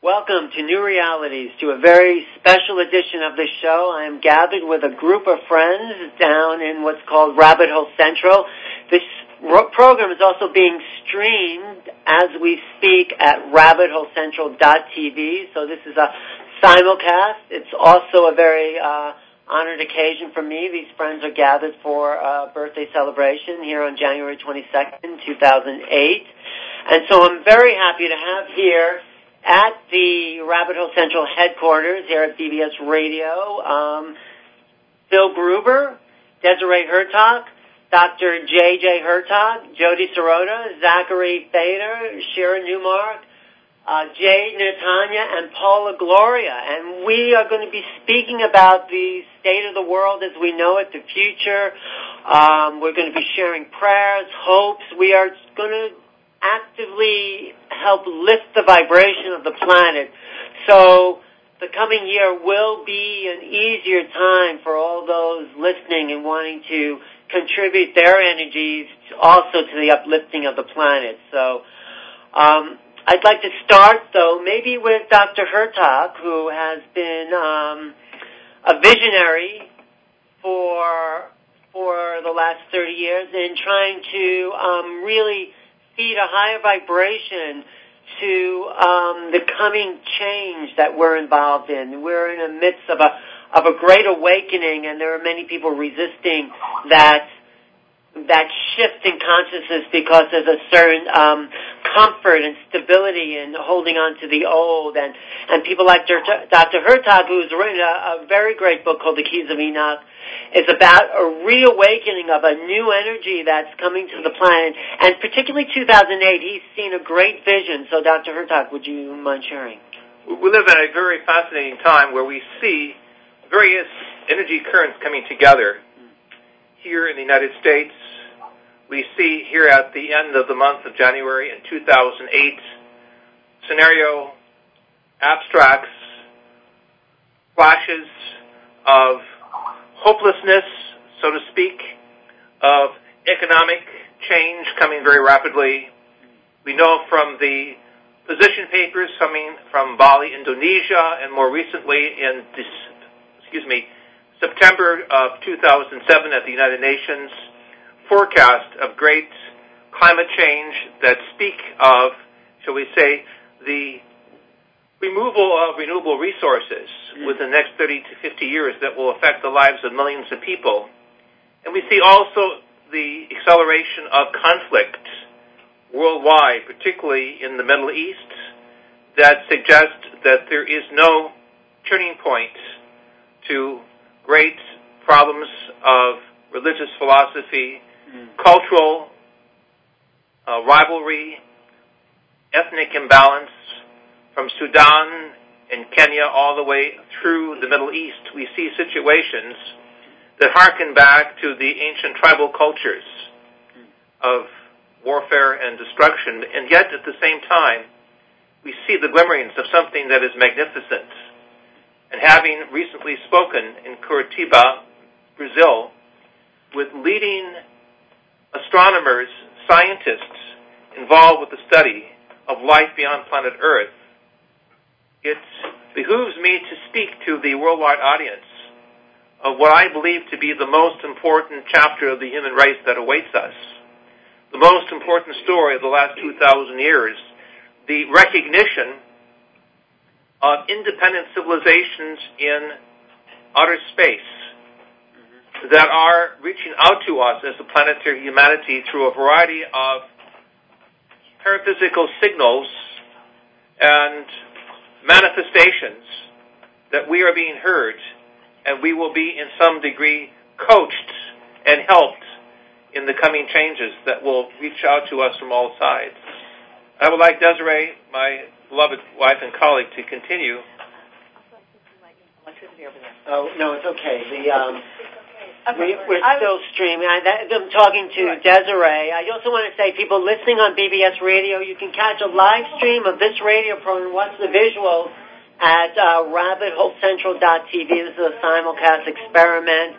Welcome to New Realities, to a very special edition of the show. I am gathered with a group of friends down in what's called Rabbit Hole Central. This program is also being streamed as we speak at rabbitholecentral.tv, so this is a simulcast. It's also a very honored occasion for me. These friends are gathered for a birthday celebration here on January 22nd, 2008. And so I'm very happy to have here at the Rabbit Hole Central headquarters here at BBS Radio, Phil Gruber, Desiree Hertog, Dr. J.J. Hertog, Jody Sirota, Zachary Fader, Shira Newmark, Jade Natanya, and Paula Gloria. And we are going to be speaking about the state of the world as we know it, the future. We're going to be sharing prayers, hopes. We are going to actively help lift the vibration of the planet. So the coming year will be an easier time for all those listening and wanting to contribute their energies also to the uplifting of the planet. So I'd like to start, though, maybe with Dr. Hertog, who has been a visionary for the last 30 years in trying to really feed a higher vibration to the coming change that we're involved in. We're in the midst of a great awakening, and there are many people resisting that shift in consciousness because there's a certain comfort and stability in holding on to the old. And people like Dr. Hertog, who's written a very great book called The Keys of Enoch, is about a reawakening of a new energy that's coming to the planet. And particularly 2008, he's seen a great vision. So, Dr. Hertog, would you mind sharing? We live in a very fascinating time where we see various energy currents coming together. Here in the United States, we see here at the end of the month of January in 2008, scenario abstracts, flashes of hopelessness, so to speak, of economic change coming very rapidly. We know from the position papers coming from Bali, Indonesia, and more recently in September of 2007 at the United Nations, forecast of great climate change that speak of, shall we say, the removal of renewable resources within the next 30 to 50 years that will affect the lives of millions of people. And we see also the acceleration of conflict worldwide, particularly in the Middle East, that suggests that there is no turning point to great problems of religious philosophy, cultural rivalry, ethnic imbalance, from Sudan and Kenya all the way through the Middle East. We see situations that harken back to the ancient tribal cultures of warfare and destruction, and yet at the same time, we see the glimmerings of something that is magnificent. And having recently spoken in Curitiba, Brazil, with leading astronomers, scientists involved with the study of life beyond planet Earth, it behooves me to speak to the worldwide audience of what I believe to be the most important chapter of the human race that awaits us, the most important story of the last 2,000 years, the recognition of independent civilizations in outer space that are reaching out to us as a planetary humanity through a variety of paraphysical signals and manifestations that we are being heard, and we will be in some degree coached and helped in the coming changes that will reach out to us from all sides. I would like Desiree, my beloved wife and colleague, to continue. Oh, no, it's okay. We're still streaming. I'm talking to Desiree. I also want to say, people listening on BBS Radio, you can catch a live stream of this radio program, watch the visuals at rabbitholecentral.tv. This is a simulcast experiment.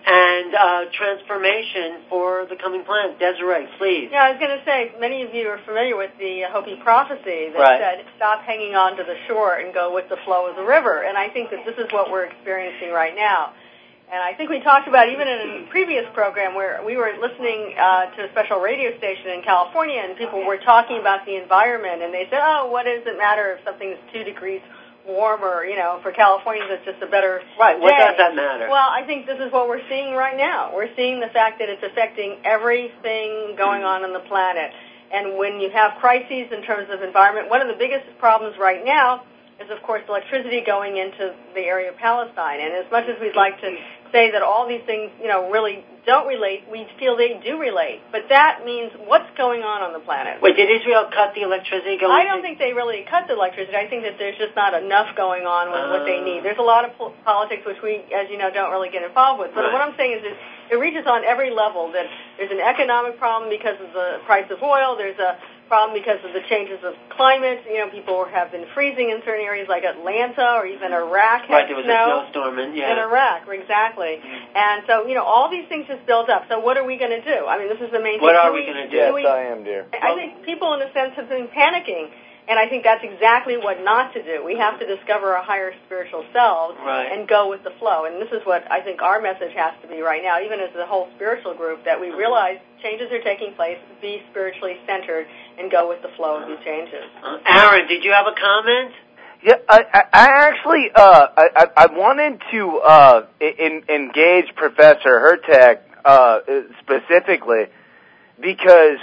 and transformation for the coming planet. Desiree, please. Yeah, I was going to say, many of you are familiar with the Hopi prophecy that said, stop hanging on to the shore and go with the flow of the river. And I think that this is what we're experiencing right now. And I think we talked about, even in a previous program where we were listening to a special radio station in California, and people were talking about the environment, and they said, oh, what does it matter if something is 2 degrees warmer? For Californians, it's just a better Right, what day. does that matter? Well, I think this is what we're seeing right now. We're seeing the fact that it's affecting everything going on the planet. And when you have crises in terms of environment, one of the biggest problems right now is, of course, electricity going into the area of Palestine. And as much as we'd like to say that all these things, really don't relate, we feel they do relate. But that means what's going on the planet. Wait, did Israel cut the electricity going? I don't think they really cut the electricity. I think that there's just not enough going on with what they need. There's a lot of politics, which we, as you know, don't really get involved with. But what I'm saying is it reaches on every level, that there's an economic problem because of the price of oil. There's a problem because of the changes of climate. People have been freezing in certain areas like Atlanta or even Iraq. Right, there was a snowstorm in Iraq, exactly. And so, all these things just build up. So what are we going to do? I mean, this is the main thing. What are we going to do? Yes, I am, dear. I think people, in a sense, have been panicking. And I think that's exactly what not to do. We have to discover our higher spiritual selves and go with the flow. And this is what I think our message has to be right now, even as the whole spiritual group, that we realize changes are taking place, be spiritually centered, and go with the flow of these changes. Aaron, did you have a comment? Yeah, I actually I wanted to engage Professor Hurtak specifically because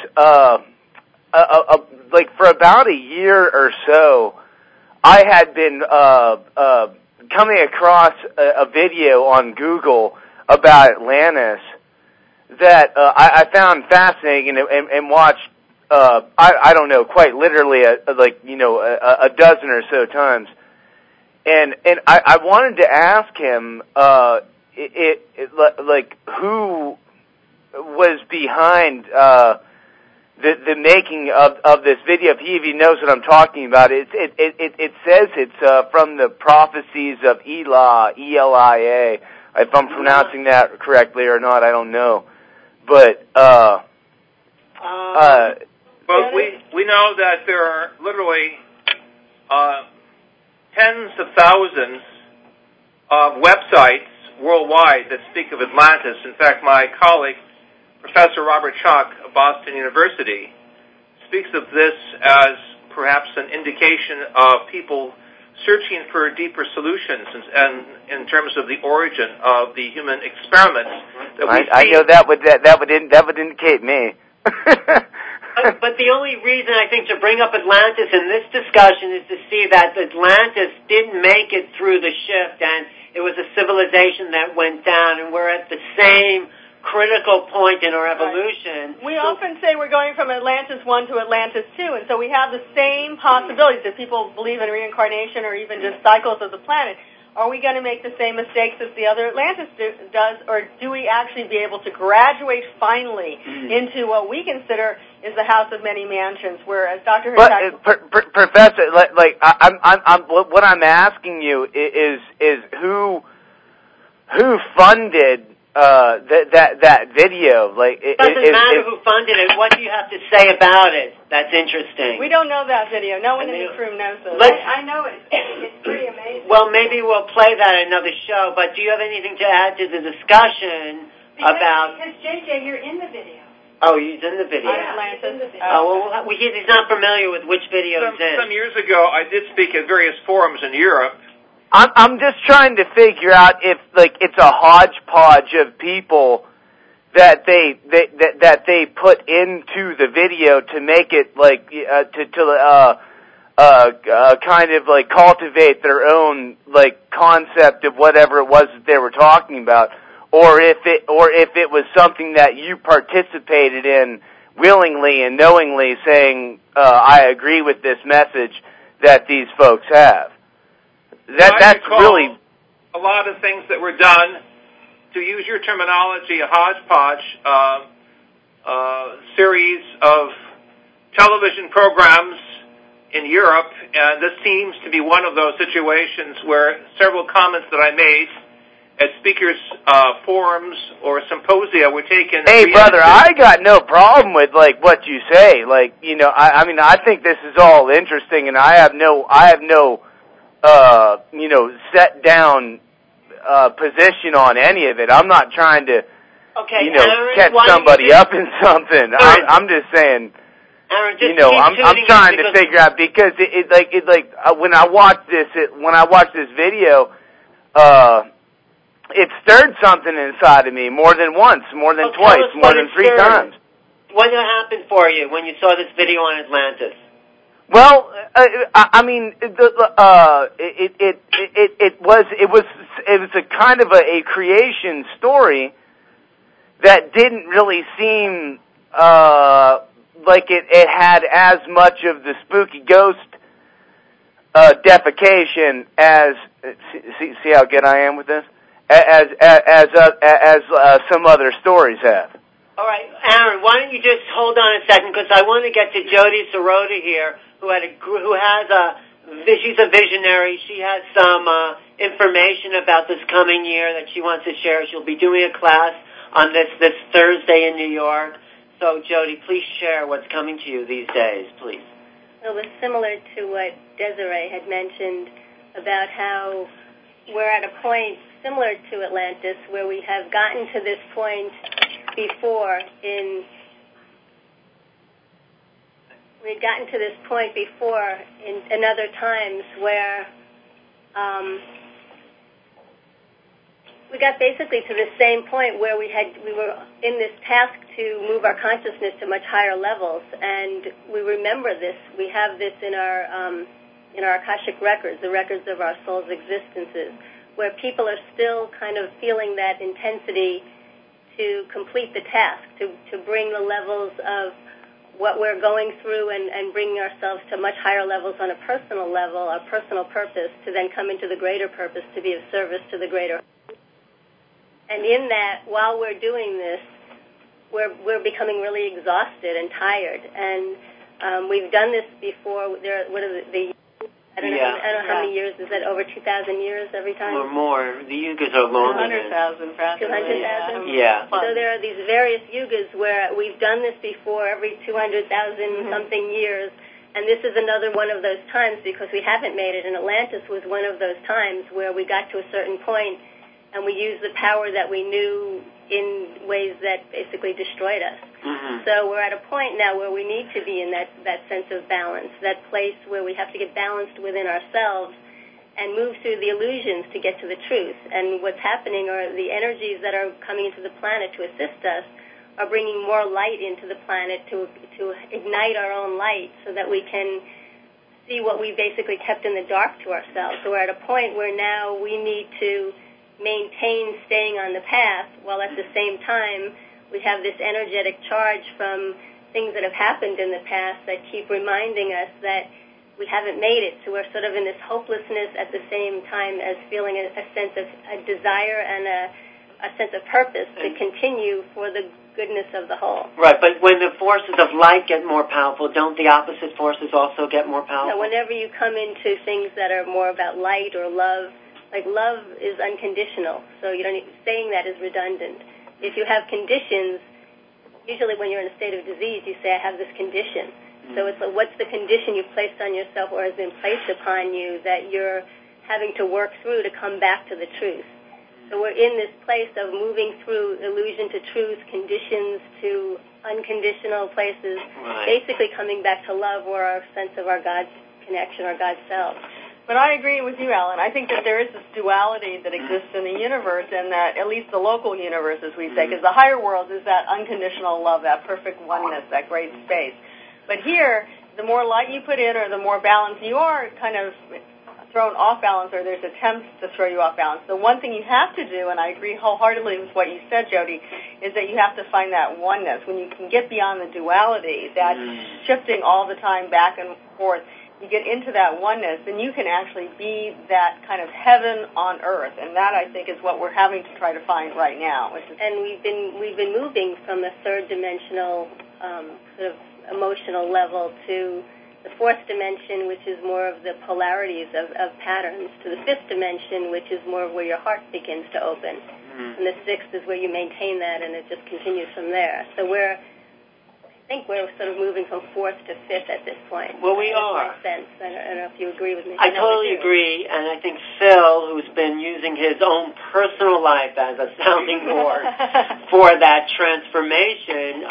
like for about a year or so, I had been coming across a video on Google about Atlantis that I found fascinating and watched. I don't know, quite literally, a dozen or so times, and I wanted to ask him, who was behind the making of this video, if he even knows what I'm talking about. It says it's from the prophecies of Elia, E-L-I-A. If I'm pronouncing that correctly or not, I don't know, but well, we know that there are literally tens of thousands of websites worldwide that speak of Atlantis. In fact, my colleague, Professor Robert Schoch of Boston University, speaks of this as perhaps an indication of people searching for deeper solutions and in terms of the origin of the human experiments that we see. I know that would indicate me. But the only reason I think to bring up Atlantis in this discussion is to see that Atlantis didn't make it through the shift, and it was a civilization that went down, and we're at the same critical point in our evolution. We often say we're going from Atlantis 1 to Atlantis 2, and so we have the same possibilities. If people believe in reincarnation or even just cycles of the planet, are we going to make the same mistakes as the other Atlantis does, or do we actually be able to graduate finally into what we consider is the house of many mansions? Whereas Dr. Hurtak, Professor, what I'm asking you is who funded that video? It doesn't matter who funded it. What do you have to say about it? That's interesting. We don't know that video. No one in this room knows it. I know it. It's pretty amazing. Well, maybe we'll play that in another show, but do you have anything to add to the discussion about... Because, JJ, you're in the video. Oh, he's in the video. Atlantis. He's not familiar with which video he's in. Some years ago, I did speak at various forums in Europe. I'm just trying to figure out if it's a hodgepodge of people that they put into the video to make it kind of like cultivate their own concept of whatever it was that they were talking about, or if it was something that you participated in willingly and knowingly, saying I agree with this message that these folks have. That's really a lot of things that were done, to use your terminology, a hodgepodge series of television programs in Europe, and this seems to be one of those situations where several comments that I made at speakers' forums or symposia were taken. Hey, brother, I got no problem with what you say. I mean, I think this is all interesting, and I have no set down position on any of it. I'm not trying to, Aaron, catch somebody up in something. I'm just saying. Aaron, I'm trying to figure out because when I watched this video, it stirred something inside of me more than once, more than twice, more than 3 times. What happened for you when you saw this video on Atlantis? Well, I mean, it was a kind of a creation story that didn't really seem like it had as much of the spooky ghost defecation as see how good I am with this, as some other stories have. All right, Aaron, why don't you just hold on a second, because I want to get to Jody Sirota here, she's a visionary. She has some information about this coming year that she wants to share. She'll be doing a class on this Thursday in New York. So, Jody, please share what's coming to you these days, please. Well, it was similar to what Desiree had mentioned about how we're at a point similar to Atlantis where we have gotten to this point before in other times where we got basically to the same point where we were in this task to move our consciousness to much higher levels, and we remember this. We have this in our Akashic records, the records of our soul's existences, where people are still kind of feeling that intensity to complete the task, to bring the levels of what we're going through and bringing ourselves to much higher levels on a personal level, our personal purpose, to then come into the greater purpose, to be of service to the greater. And in that, while we're doing this, we're becoming really exhausted and tired. And we've done this before. I don't know how many years. Is that over 2,000 years every time? Or more. The yugas are longer. 200,000, practically. 200,000? Yeah. So there are these various yugas where we've done this before every 200,000 something years. And this is another one of those times because we haven't made it. And Atlantis was one of those times where we got to a certain point and we used the power that we knew in ways that basically destroyed us. Mm-hmm. So we're at a point now where we need to be in that sense of balance, that place where we have to get balanced within ourselves and move through the illusions to get to the truth. And what's happening are the energies that are coming into the planet to assist us are bringing more light into the planet to ignite our own light so that we can see what we basically kept in the dark to ourselves. So we're at a point where now we need to maintain staying on the path while at the same time we have this energetic charge from things that have happened in the past that keep reminding us that we haven't made it. So we're sort of in this hopelessness at the same time as feeling a sense of a desire and a sense of purpose to continue for the goodness of the whole. Right, but when the forces of light get more powerful, don't the opposite forces also get more powerful? No, whenever you come into things that are more about light or love, like love is unconditional, so you don't saying that is redundant. If you have conditions, usually when you're in a state of disease, you say, I have this condition. Mm-hmm. So it's like, what's the condition you've placed on yourself or has been placed upon you that you're having to work through to come back to the truth? So we're in this place of moving through illusion to truth, conditions to unconditional places, basically coming back to love or our sense of our God connection, our God self. But I agree with you, Ellen. I think that there is this duality that exists in the universe, and that at least the local universe, as we say, because the higher world is that unconditional love, that perfect oneness, that great space. But here, the more light you put in or the more balance, you are kind of thrown off balance, or there's attempts to throw you off balance. The one thing you have to do, and I agree wholeheartedly with what you said, Jody, is that you have to find that oneness. When you can get beyond the duality, that shifting all the time back and forth, you get into that oneness, then you can actually be that kind of heaven on earth, and that I think is what we're having to try to find right now. And we've been moving from a third dimensional sort of emotional level to the fourth dimension, which is more of the polarities of patterns, to the fifth dimension, which is more of where your heart begins to open. And the sixth is where you maintain that, and it just continues from there. So I think we're sort of moving from fourth to fifth at this point. Well, we are. That makes sense. I don't know if you agree with me. I totally agree, and I think Phil, who's been using his own personal life as a sounding board for that transformation,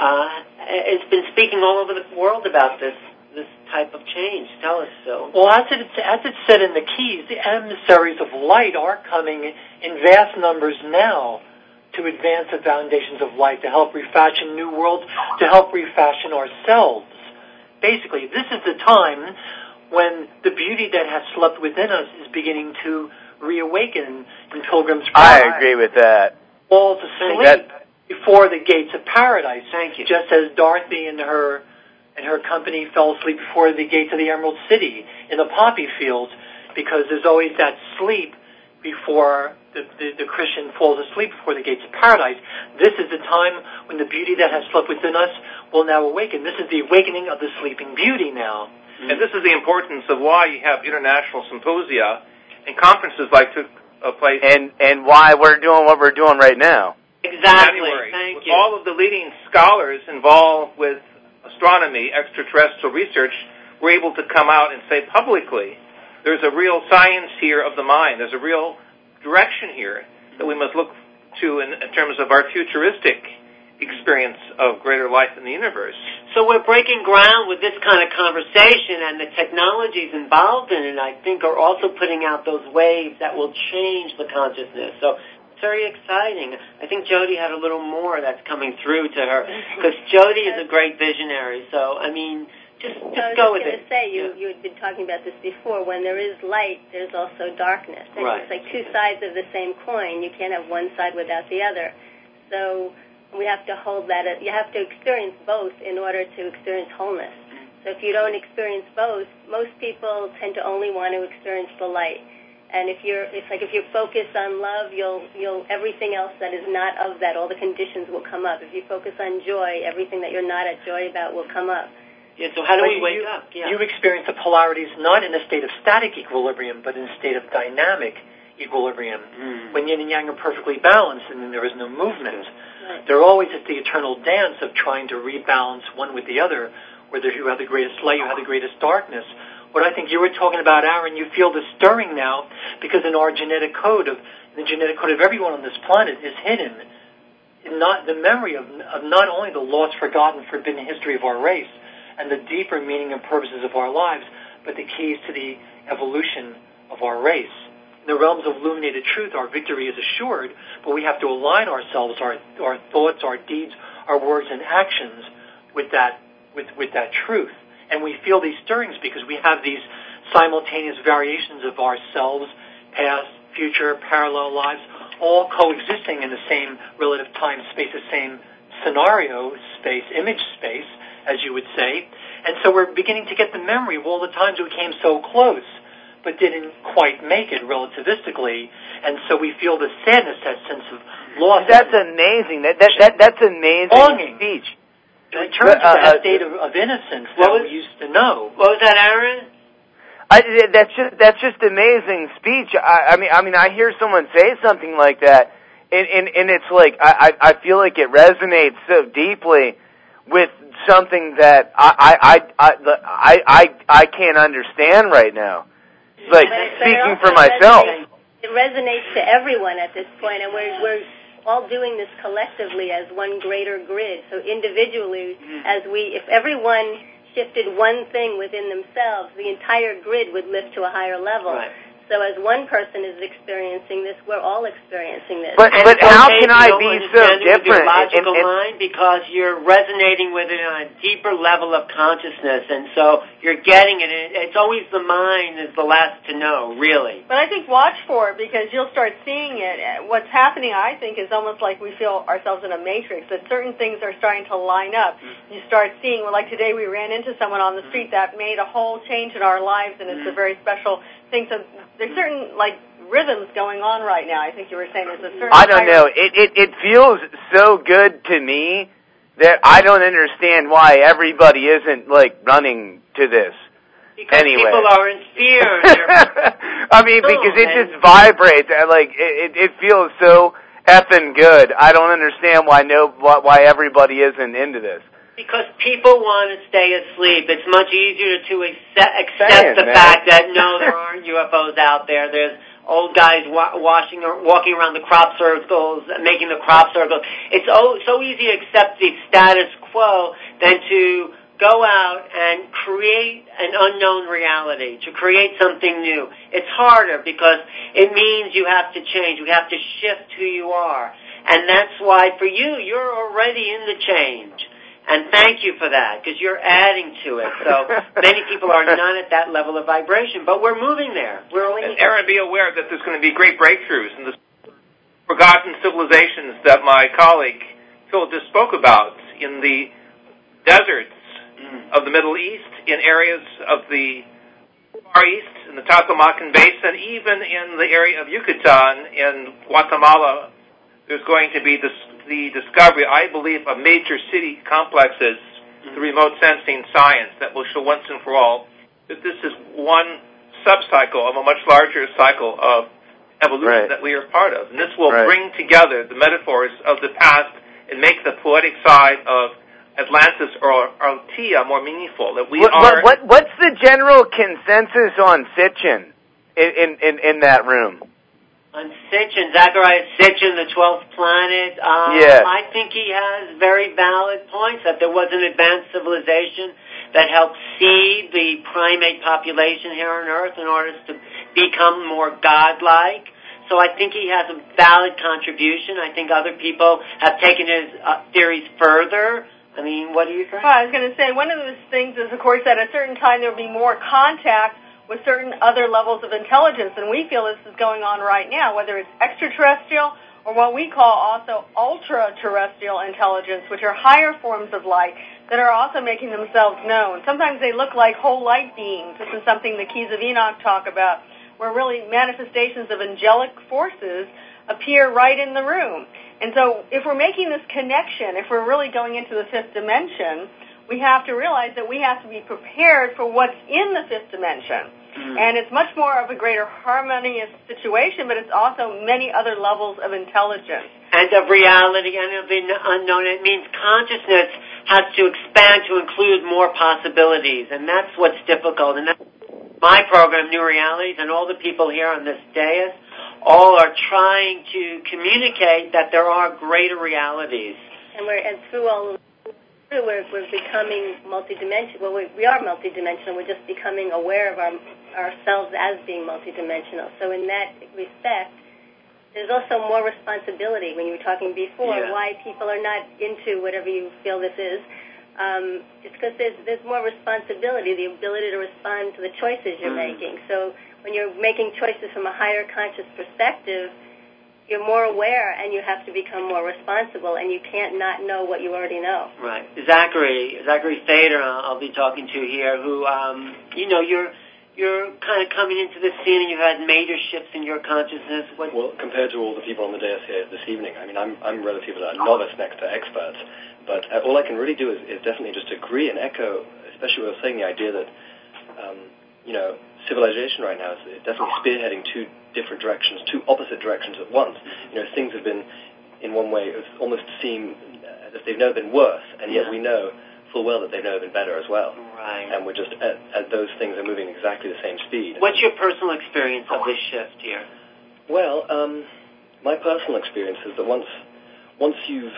has been speaking all over the world about this type of change. Tell us, Phil. Well, as it's said in the keys, the emissaries of light are coming in vast numbers now to advance the foundations of light, to help refashion new worlds, to help refashion ourselves. Basically, this is the time when the beauty that has slept within us is beginning to reawaken in Pilgrim's Progress. I agree with that. Falls asleep before the gates of paradise. Thank you. Just as Dorothy and her company fell asleep before the gates of the Emerald City in the poppy fields, because there's always that sleep before the Christian falls asleep before the gates of paradise. This is the time when the beauty that has slept within us will now awaken. This is the awakening of the sleeping beauty now. And this is the importance of why you have international symposia and conferences like took place. And why we're doing what we're doing right now. Exactly. January, Thank with you. all of the leading scholars involved with astronomy, extraterrestrial research, were able to come out and say publicly, there's a real science here of the mind. There's a real direction here that we must look to in terms of our futuristic experience of greater life in the universe. So we're breaking ground with this kind of conversation, and the technologies involved in it, I think, are also putting out those waves that will change the consciousness. So it's very exciting. I think Jody had a little more that's coming through to her, because Jody is a great visionary. So, I mean, just go with it. I was going to say, you had been talking about this before. When there is light, there's also darkness. And right. It's like two sides of the same coin. You can't have one side without the other. So we have to hold that. You have to experience both in order to experience wholeness. So if you don't experience both, most people tend to only want to experience the light. And if you're focused on love, you'll everything else that is not of that, all the conditions will come up. If you focus on joy, everything that you're not at joy about will come up. Yeah, so how do we wake up? Yeah. You experience the polarities not in a state of static equilibrium, but in a state of dynamic equilibrium. When yin and yang are perfectly balanced and then there is no movement. Right. They're always at the eternal dance of trying to rebalance one with the other, whether you have the greatest light, you have the greatest darkness. What I think you were talking about, Aaron, you feel the stirring now because in our genetic code, the genetic code of everyone on this planet is hidden in not the memory of not only the lost, forgotten, forbidden history of our race, and the deeper meaning and purposes of our lives, but the keys to the evolution of our race. In the realms of illuminated truth, our victory is assured, but we have to align ourselves, our thoughts, our deeds, our words and actions with that truth. And we feel these stirrings because we have these simultaneous variations of ourselves, past, future, parallel lives, all coexisting in the same relative time space, the same scenario space, image space, as you would say. And so we're beginning to get the memory of all the times we came so close, but didn't quite make it relativistically. And so we feel the sadness, that sense of loss. That's amazing. That's amazing longing. Speech. To return to that state of innocence that we used to know. What was that, Aaron? That's just amazing speech. I mean, I hear someone say something like that, and it's like I feel like it resonates so deeply with something that I can't understand right now. It's like speaking for myself. It resonates to everyone at this point, and we're all doing this collectively as one greater grid. So individually, if everyone shifted one thing within themselves, the entire grid would lift to a higher level. Right. So as one person is experiencing this, we're all experiencing this. But how can I be so different? With your logical mind, because you're resonating with it on a deeper level of consciousness, and so you're getting it. It's always the mind is the last to know, really. But I think watch for it, because you'll start seeing it. What's happening, I think, is almost like we feel ourselves in a matrix, that certain things are starting to line up. You start seeing, well, like today we ran into someone on the street that made a whole change in our lives, and it's a very special thing. So there's certain, like, rhythms going on right now. I think you were saying there's a certain... I don't know. It feels so good to me that I don't understand why everybody isn't, like, running to this. Because people are in fear. I mean, because it just vibrates. Like, it feels so effing good. I don't understand why everybody isn't into this. Because people want to stay asleep. It's much easier to accept the fact that, no, there aren't UFOs out there. There's old guys walking around the crop circles, making the crop circles. It's so easy to accept the status quo than to go out and create an unknown reality, to create something new. It's harder because it means you have to change. You have to shift who you are. And that's why, for you, you're already in the change. And thank you for that, because you're adding to it. So many people are not at that level of vibration, but we're moving there. And Aaron, be aware that there's going to be great breakthroughs in the forgotten civilizations that my colleague Phil just spoke about in the deserts of the Middle East, in areas of the Far East, in the Tacamacan Basin, even in the area of Yucatan in Guatemala. There's going to be the discovery, I believe, of major city complexes through remote sensing science that will show once and for all that this is one sub-cycle of a much larger cycle of evolution that we are part of. And this will bring together the metaphors of the past and make the poetic side of Atlantis or Altea more meaningful. That what's the general consensus on Sitchin in that room? On Sitchin, Zacharias Sitchin, the 12th planet, I think he has very valid points that there was an advanced civilization that helped seed the primate population here on Earth in order to become more godlike. So I think he has a valid contribution. I think other people have taken his theories further. I mean, what do you think? Well, I was going to say, one of those things is, of course, that at a certain time there will be more contact with certain other levels of intelligence, and we feel this is going on right now, whether it's extraterrestrial or what we call also ultra-terrestrial intelligence, which are higher forms of light that are also making themselves known. Sometimes they look like whole light beings. This is something the Keys of Enoch talk about, where really manifestations of angelic forces appear right in the room. And so if we're making this connection, if we're really going into the fifth dimension, we have to realize that we have to be prepared for what's in the fifth dimension. And it's much more of a greater harmonious situation, but it's also many other levels of intelligence. And of reality and of the unknown. It means consciousness has to expand to include more possibilities, and that's what's difficult. And that's my program, New Realities, and all the people here on this dais, all are trying to communicate that there are greater realities. And through all we're becoming multidimensional. Well, we are multidimensional. We're just becoming aware of ourselves as being multidimensional. So in that respect, there's also more responsibility. When you were talking before, why people are not into whatever you feel this is, it's because there's more responsibility, the ability to respond to the choices you're making. So when you're making choices from a higher conscious perspective, you're more aware, and you have to become more responsible, and you can't not know what you already know. Right. Zachary Fader, I'll be talking to here, who, you're kind of coming into this scene, and you've had major shifts in your consciousness. Well, compared to all the people on the dais here this evening, I mean, I'm relatively a novice next to experts, but all I can really do is definitely just agree and echo, especially what I was saying, the idea that, civilization right now is definitely spearheading two different directions, two opposite directions at once. Things have been, in one way, it almost seem as if they've never been worse, and yet we know full well that they've never been better as well. Right. And we're just at those things are moving exactly the same speed. What's your personal experience of this shift here? Well, my personal experience is that once you've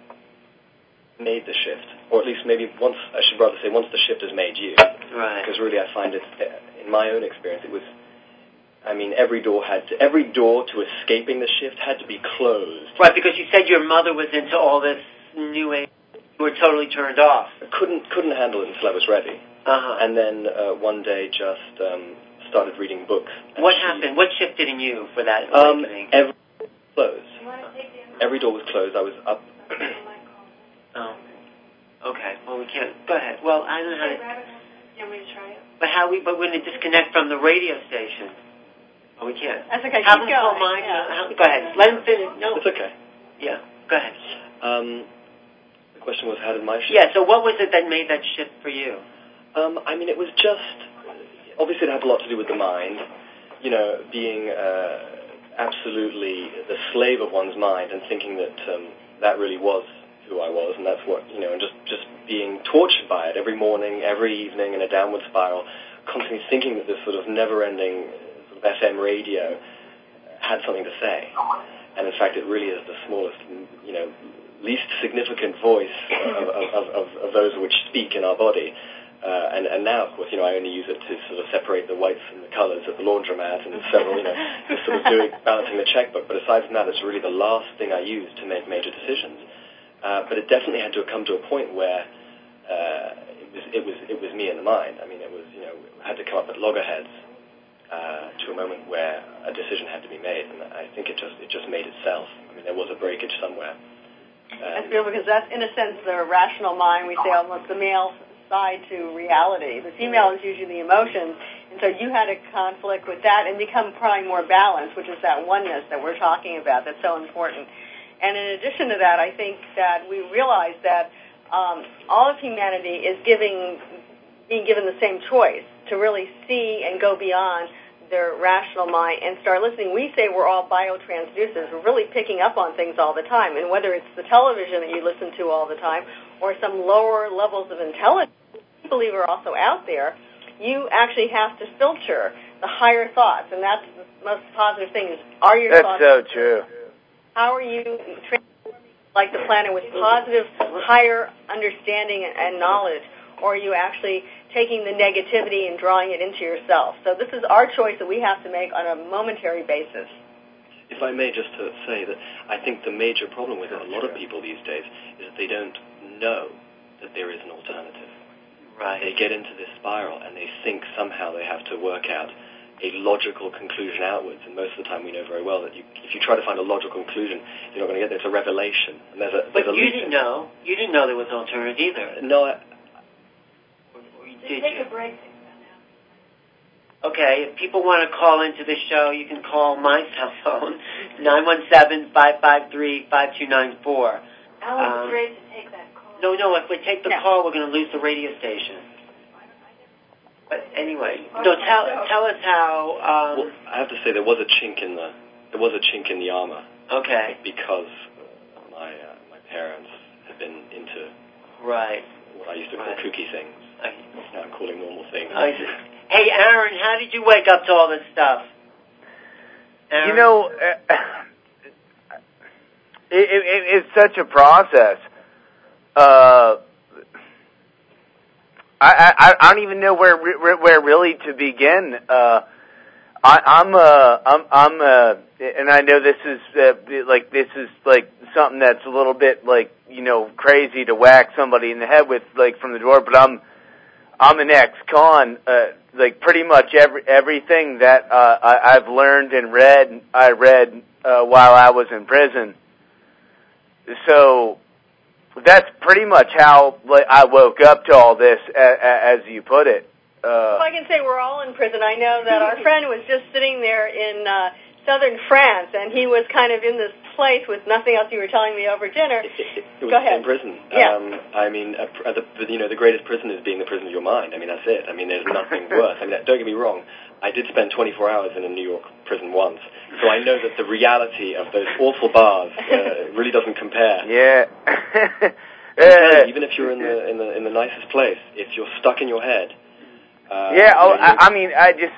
made the shift, or at least maybe once the shift has made you. Right. Because really I find it, in my own experience, it was, every door to escaping the shift had to be closed. Right, because you said your mother was into all this new age. You were totally turned off. I couldn't handle it until I was ready. And then one day just started reading books. What happened? What shifted in you for that awakening? Every door was closed. Every door was closed. I was up. Oh. Okay. Well, we can't. Go ahead. Well, I don't know how to. You want me to try it? But we're going to disconnect from the radio station. Oh, we can't. That's okay. Have Keep them call going. mine. Go ahead. Let them finish. No. It's okay. Yeah. Go ahead. The question was, how did my shift? Yeah. So, what was it that made that shift for you? It was just, obviously it has a lot to do with the mind, being absolutely the slave of one's mind and thinking that that really was who I was, and that's what, and just being tortured by it every morning, every evening in a downward spiral, constantly thinking that this sort of never-ending sort of FM radio had something to say. And in fact, it really is the smallest, least significant voice of those which speak in our body. And now, of course, I only use it to sort of separate the whites and the colors at the laundromat and several, just sort of balancing the checkbook. But aside from that, it's really the last thing I use to make major decisions. But it definitely had to come to a point where it was me and the mind. I mean, it was, had to come up at loggerheads to a moment where a decision had to be made, and I think it just made itself. I mean, there was a breakage somewhere. That's beautiful, because that's, in a sense, the rational mind. We say almost the male side to reality. The female is usually the emotions, and so you had a conflict with that and become probably more balanced, which is that oneness that we're talking about that's so important. And in addition to that, I think that we realize that all of humanity is being given the same choice to really see and go beyond their rational mind and start listening. We say we're all biotransducers. We're really picking up on things all the time. And whether it's the television that you listen to all the time or some lower levels of intelligence we believe are also out there, you actually have to filter the higher thoughts. And that's the most positive thing is, are your thoughts... That's so true. How are you transforming like the planet with positive, higher understanding and knowledge, or are you actually taking the negativity and drawing it into yourself? So this is our choice that we have to make on a momentary basis. If I may just to say that I think the major problem with a lot of people these days is that they don't know that there is an alternative. Right. They get into this spiral and they think somehow they have to work out a logical conclusion outwards, and most of the time we know very well that if you try to find a logical conclusion, you're not going to get there. It's a revelation. And but you didn't know. You didn't know there was an alternative either. No, Did take a break. Okay, if people want to call into the show, you can call my cell phone, 917-553-5294. Alan, it's great to take that call. No, if we take the call, we're going to lose the radio station. But anyway, tell us how... well, I have to say there was a chink in the armor. Okay. Because my parents had been into what I used to call kooky things. Now I'm calling normal things. Hey, Aaron, how did you wake up to all this stuff? Aaron? It's such a process. I don't even know where really to begin. And I know this is something that's a little bit crazy to whack somebody in the head with from the door, but I'm an ex-con. Pretty much everything that I've learned and read, I read while I was in prison. So that's pretty much how I woke up to all this, as you put it. If I can say we're all in prison, I know that our friend was just sitting there in southern France, and he was kind of in this place with nothing else. You were telling me over dinner. Go ahead. In prison. Yeah. I mean, the greatest prison is being the prison of your mind. I mean, that's it. I mean, there's nothing worse. I mean, don't get me wrong. I did spend 24 hours in a New York prison once, so I know that the reality of those awful bars really doesn't compare. Yeah. Even if you're in the nicest place, if you're stuck in your head. I mean, I just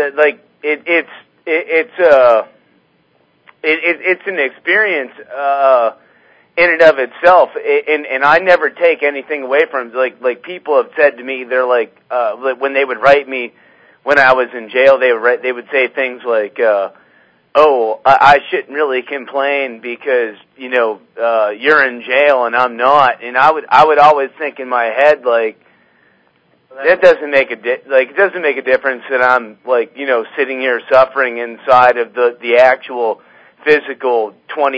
it's an experience in and of itself, and I never take anything away from it. Like people have said to me, they're when they would write me when I was in jail, they would say things like, "Oh, I shouldn't really complain because you're in jail and I'm not," and I would always think in my head that doesn't make it doesn't make a difference that I'm sitting here suffering inside of the actual physical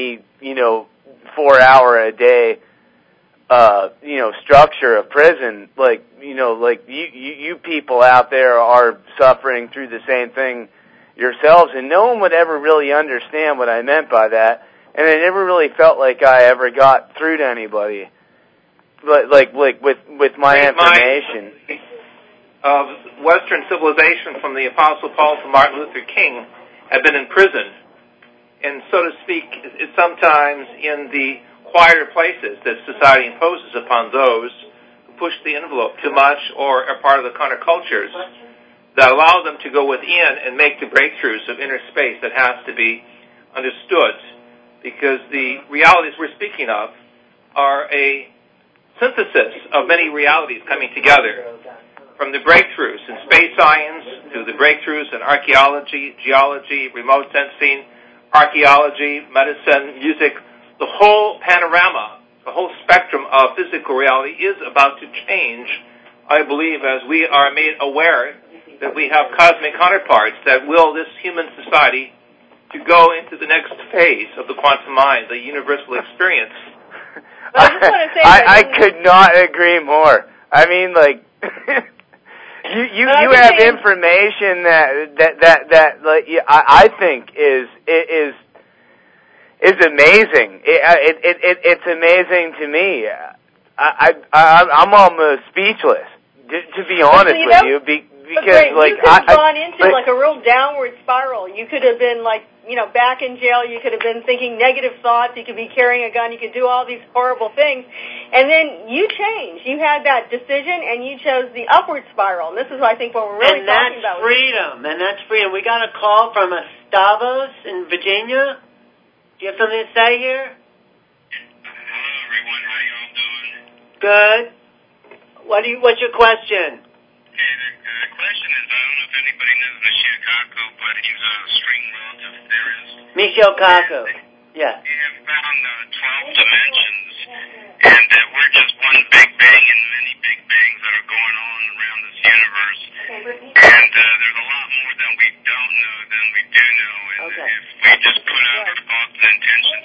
4-hour a day structure of prison. You people out there are suffering through the same thing yourselves, and no one would ever really understand what I meant by that, and I never really felt like I ever got through to anybody. With my information. of Western civilization, from the Apostle Paul to Martin Luther King, have been in prison. And so to speak, it's sometimes in the quieter places that society imposes upon those who push the envelope too much or are part of the countercultures that allow them to go within and make the breakthroughs of inner space that has to be understood. Because the realities we're speaking of are a synthesis of many realities coming together, from the breakthroughs in space science to the breakthroughs in archaeology, geology, remote sensing, archaeology, medicine, music. The whole panorama, the whole spectrum of physical reality is about to change, I believe, as we are made aware that we have cosmic counterparts that will this human society to go into the next phase of the quantum mind, the universal experience. But I just want to say I could not agree more. I mean, like, you have information that like, I think is amazing. It's amazing to me. I'm almost speechless, to be honest with you. Because, like, you could have gone into like a real downward spiral. You could have been like, back in jail. You could have been thinking negative thoughts. You could be carrying a gun. You could do all these horrible things. And then you changed. You had that decision, and you chose the upward spiral. And this is, I think, what we're really talking about. And that's freedom. We got a call from Stavros in Virginia. Do you have something to say here? Hello, everyone. How you all doing? Good. What's your question? The question is, I don't know if anybody knows Michio Kaku, but he's a string relative theorist. Michio Kaku. Yeah. We have found 12 dimensions, and that we're just one big bang in many big bangs that are going on around this universe. And there's a lot more than we don't know than we do know. And if we just put out our thoughts and intentions,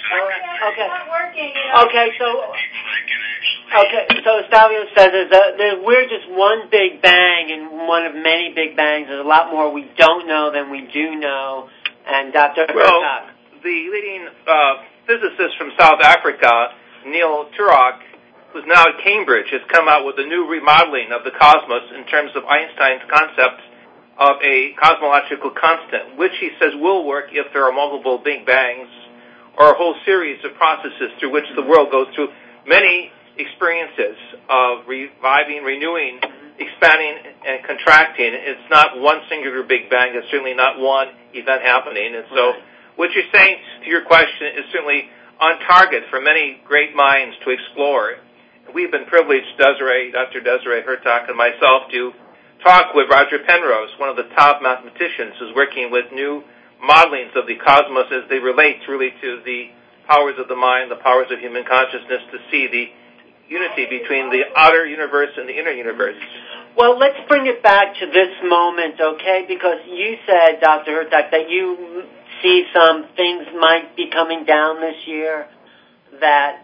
so Stavros says that we're just one big bang and one of many big bangs. There's a lot more we don't know than we do know. And Dr. Hertak. The leading physicist from South Africa, Neil Turok, who's now at Cambridge, has come out with a new remodeling of the cosmos in terms of Einstein's concept of a cosmological constant, which he says will work if there are multiple big bangs or a whole series of processes through which the world goes through many experiences of reviving, renewing, expanding, and contracting. It's not one singular big bang. It's certainly not one event happening. And so what you're saying to your question is certainly on target for many great minds to explore. We've been privileged, Dr. Desiree Hertak and myself, to talk with Roger Penrose, one of the top mathematicians who's working with new modelings of the cosmos as they relate really to the powers of the mind, the powers of human consciousness, to see the unity between the outer universe and the inner universe. Well, let's bring it back to this moment, okay? Because you said, Dr. Hertak, that you see some things might be coming down this year that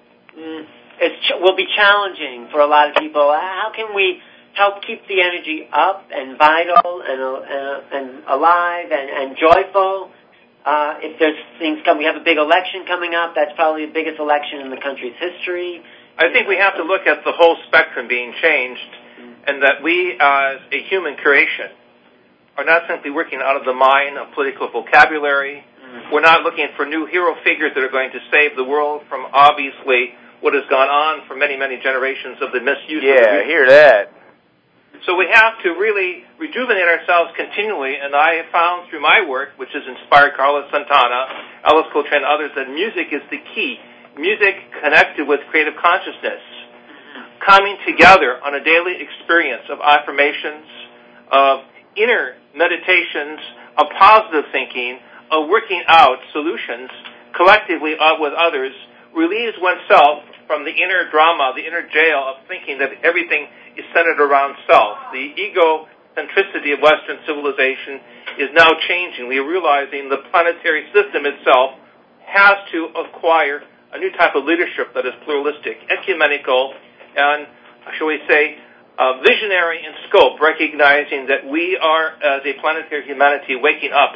will be challenging for a lot of people. How can we help keep the energy up and vital and alive and joyful? If there's things we have a big election coming up. That's probably the biggest election in the country's history. I think we have to look at the whole spectrum being changed, and that we, as a human creation, are not simply working out of the mine of political vocabulary. We're not looking for new hero figures that are going to save the world from, obviously, what has gone on for many, many generations of the misuse. Yeah, I hear that. So we have to really rejuvenate ourselves continually, and I have found through my work, which has inspired Carlos Santana, Alice Coltrane, and others, that music is the key. Music connected with creative consciousness, coming together on a daily experience of affirmations, of inner meditations, of positive thinking, of working out solutions collectively with others, relieves oneself from the inner drama, the inner jail of thinking that everything is centered around self. The egocentricity of Western civilization is now changing. We are realizing the planetary system itself has to acquire a new type of leadership that is pluralistic, ecumenical, and, shall we say, visionary in scope, recognizing that we are, as a planetary humanity, waking up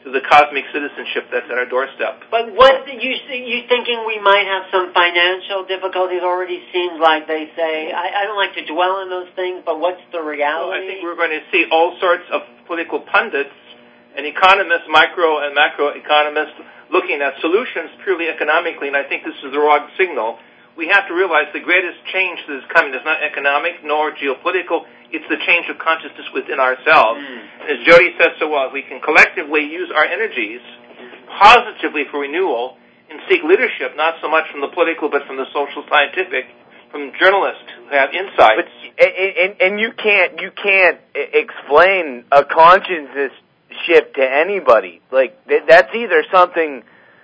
to the cosmic citizenship that's at our doorstep. But what you thinking we might have some financial difficulties? Already seems like they say. I don't like to dwell on those things, but what's the reality? Well, I think we're going to see all sorts of political pundits and economists, micro and macro economists, looking at solutions purely economically, and I think this is the wrong signal. We have to realize the greatest change that is coming is not economic nor geopolitical. It's the change of consciousness within ourselves. As Jody says so well, we can collectively use our energies positively for renewal and seek leadership, not so much from the political, but from the social scientific, from journalists who have insights. And you can't explain a consciousness shift to anybody. Like, that's either something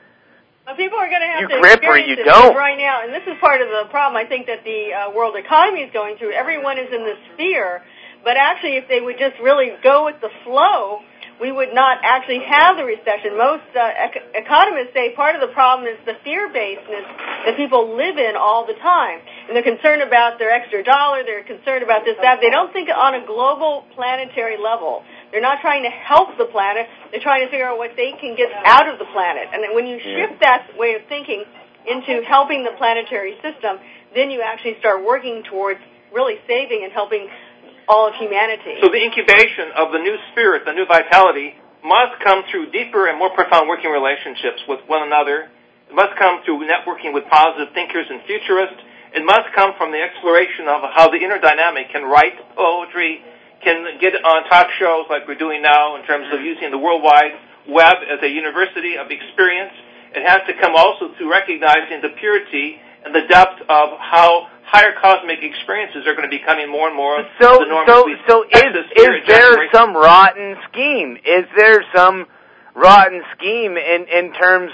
people are going to have you to grip or experience you it don't. right now, and this is part of the problem I think that the world economy is going through. Everyone is in this fear, but actually if they would just really go with the flow, we would not actually have the recession. Most economists say part of the problem is the fear-basedness that people live in all the time. And they're concerned about their extra dollar, they're concerned about this, that. They don't think on a global planetary level. They're not trying to help the planet. They're trying to figure out what they can get out of the planet. And then when you shift that way of thinking into helping the planetary system, then you actually start working towards really saving and helping all of humanity. So the incubation of the new spirit, the new vitality, must come through deeper and more profound working relationships with one another. It must come through networking with positive thinkers and futurists. It must come from the exploration of how the inner dynamic can write poetry, can get on talk shows like we're doing now in terms of using the World Wide Web as a university of experience. It has to come also through recognizing the purity and the depth of how higher cosmic experiences are going to be becoming more and more the norm. So is there some rotten scheme? Is there some rotten scheme in terms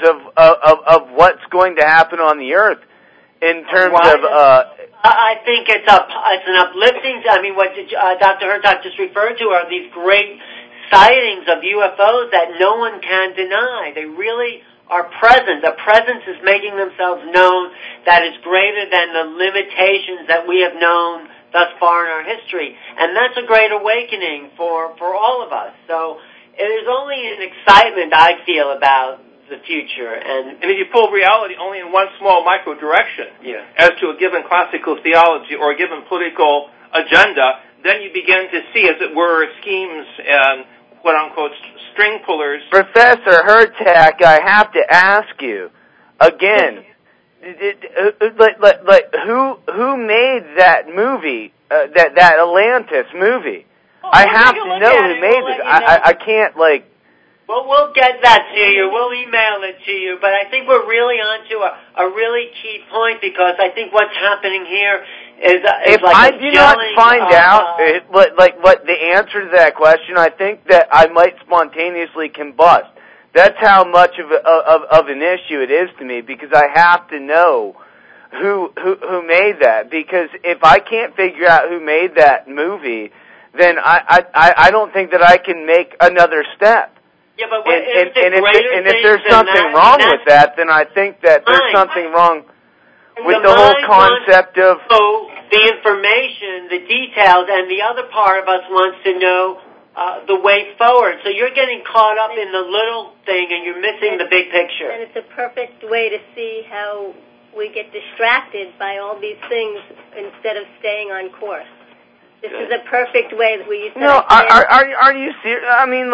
of what's going to happen on the Earth? In terms of I think it's an uplifting. I mean, what Dr. Hertog just referred to are these great sightings of UFOs that no one can deny. They really are present. The presence is making themselves known that is greater than the limitations that we have known thus far in our history. And that's a great awakening for all of us. So there's only an excitement I feel about the future. And if you pull reality only in one small micro direction as to a given classical theology or a given political agenda, then you begin to see, as it were, schemes and quote-unquote string pullers. Professor Hertog, I have to ask you, again, who made that movie, that Atlantis movie? I have to know who made it. I can't, Well, we'll get that to you. We'll email it to you. But I think we're really onto a really key point, because I think what's happening here is if I do not find out what the answer to that question, I think that I might spontaneously combust. That's how much of an issue it is to me, because I have to know who made that. Because if I can't figure out who made that movie, then I don't think that I can make another step. Yeah, but if there's something wrong with that, then I think that there's something wrong with the whole concept of the information, the details, and the other part of us wants to know the way forward. So you're getting caught up in the little thing, and you're missing the big picture. And it's a perfect way to see how we get distracted by all these things instead of staying on course. This is a perfect way that we used to. No, are you serious? I mean,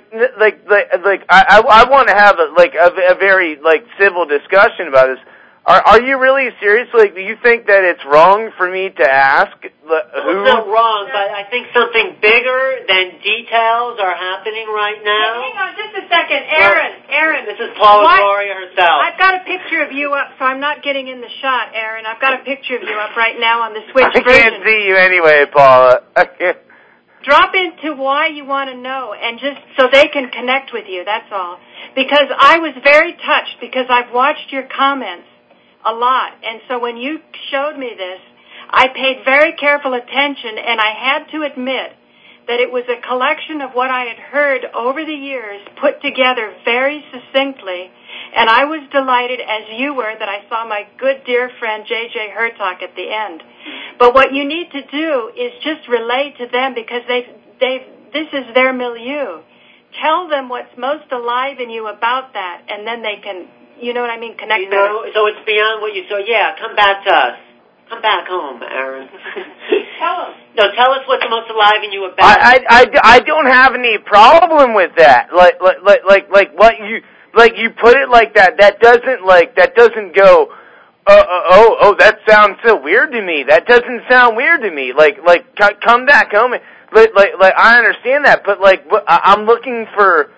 I want to have a very civil discussion about this. Are you really serious? Do you think that it's wrong for me to ask who? It's not wrong, but I think something bigger than details are happening right now. Hang on just a second. Aaron. This is Paula Gloria herself. I've got a picture of you up, so I'm not getting in the shot, Aaron. I've got a picture of you up right now on the Switch version. I can't see you anyway, Paula. I can't. Drop into why you want to know, and just so they can connect with you, that's all. Because I was very touched, because I've watched your comments a lot, and so when you showed me this, I paid very careful attention, and I had to admit that it was a collection of what I had heard over the years put together very succinctly, and I was delighted, as you were, that I saw my good dear friend J.J. Hertog at the end. But what you need to do is just relate to them, because this is their milieu. tell them what's most alive in you about that, and then they can, you know what I mean, connect. You know, so it's beyond what you. So yeah, come back to us. Come back home, Aaron. Tell us. No, tell us what's the most alive in you about. I don't have any problem with that. Like what you put it like that. That doesn't go. Oh, that sounds so weird to me. That doesn't sound weird to me. Come back home. Like I understand that, but I'm looking for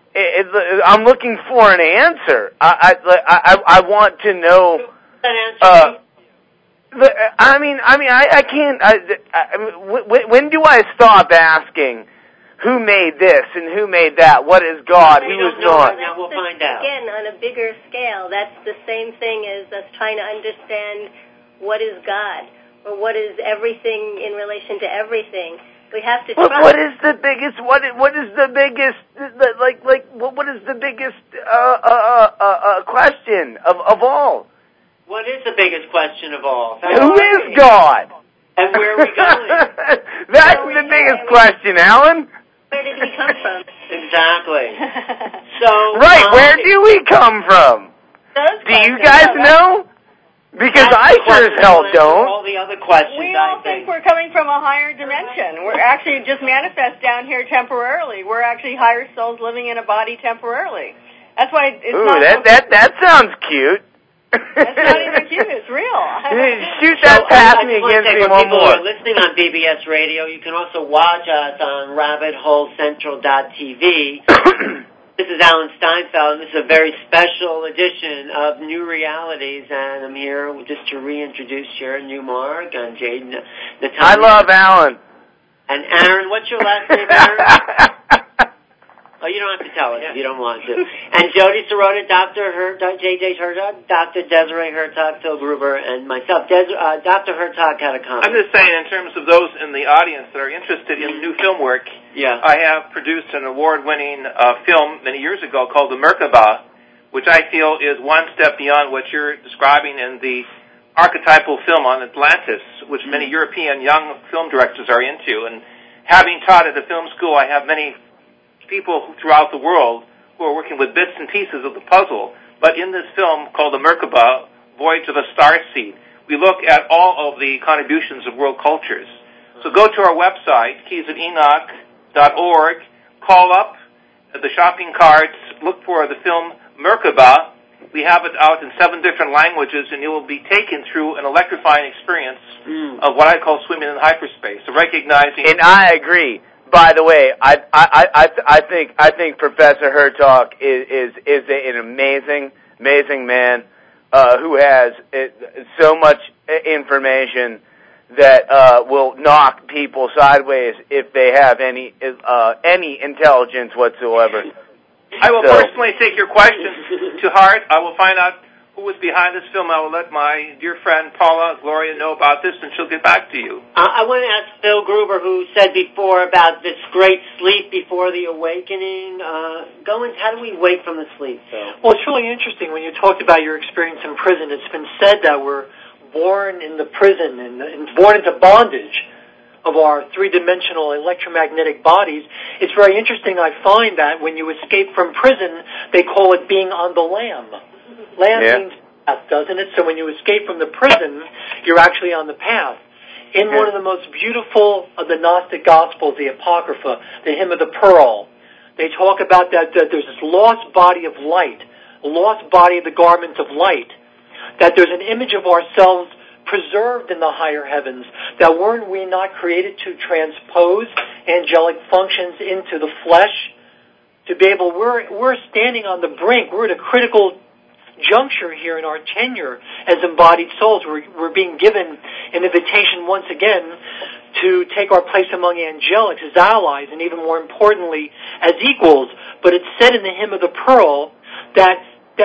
an answer. I want to know. That answer. I can't. When do I stop asking who made this and who made that? What is God? Who is not? Now we'll find out. Again, on a bigger scale, that's the same thing as us trying to understand what is God or what is everything in relation to everything. We have to. What is the biggest? What is the biggest? What is the biggest question of all? What is the biggest question of all? Who is God? And where are we going? That's the biggest question, Alan. Where did we come from? Exactly. So right, where do we come from? Do you guys know? Because I sure as hell don't. All the other questions. We all think we're coming from a higher dimension. We're actually just manifest down here temporarily. We're actually higher souls living in a body temporarily. That's why it's not. That sounds cute. That's not even cute. It's real. Shoot that past me against me one more. People are listening on BBS Radio. You can also watch us on rabbitholecentral.tv. This is Alan Steinfeld, and this is a very special edition of New Realities, and I'm here just to reintroduce Sharon Newmark and Jade Natanya. I love Alan. And Aaron, what's your last name, Aaron? Oh, you don't have to tell us if you don't want to. And Jody Sirota, Dr. J.J. Hertog, Dr. Desiree Hertog, Phil Gruber, and myself. Dr. Hertog had a comment. I'm just saying, in terms of those in the audience that are interested in new film work, I have produced an award-winning film many years ago called The Merkaba, which I feel is one step beyond what you're describing in the archetypal film on Atlantis, which many European young film directors are into. And having taught at the film school, I have many people throughout the world who are working with bits and pieces of the puzzle. But in this film called The Merkaba, Voyage of the Starseed, we look at all of the contributions of world cultures. So go to our website, keysofenoch.org, call up the shopping carts, look for the film Merkaba. We have it out in 7 different languages, and you will be taken through an electrifying experience of what I call swimming in hyperspace. So recognizing... And I agree. By the way, I think Professor Hertog is an amazing man who has so much information that will knock people sideways if they have any intelligence whatsoever. I will personally take your questions to heart. I will find out who was behind this film. I will let my dear friend Paula Gloria know about this, and she'll get back to you. I want to ask Phil Gruber, who said before about this great sleep before the awakening. How do we wake from the sleep, Phil? Well, it's really interesting when you talked about your experience in prison. It's been said that we're born in the prison and born into bondage of our three-dimensional electromagnetic bodies. It's very interesting. I find that when you escape from prison, they call it being on the lam. Lam means path, doesn't it? So when you escape from the prison, you're actually on the path. In one of the most beautiful of the Gnostic Gospels, the Apocrypha, the Hymn of the Pearl, they talk about that there's this lost body of light, a lost body of the garment of light, that there's an image of ourselves preserved in the higher heavens, that weren't we not created to transpose angelic functions into the flesh? To be able, we're standing on the brink, we're at a critical juncture here in our tenure as embodied souls. We're being given an invitation once again to take our place among angelics as allies, and even more importantly, as equals. But it's said in the Hymn of the Pearl that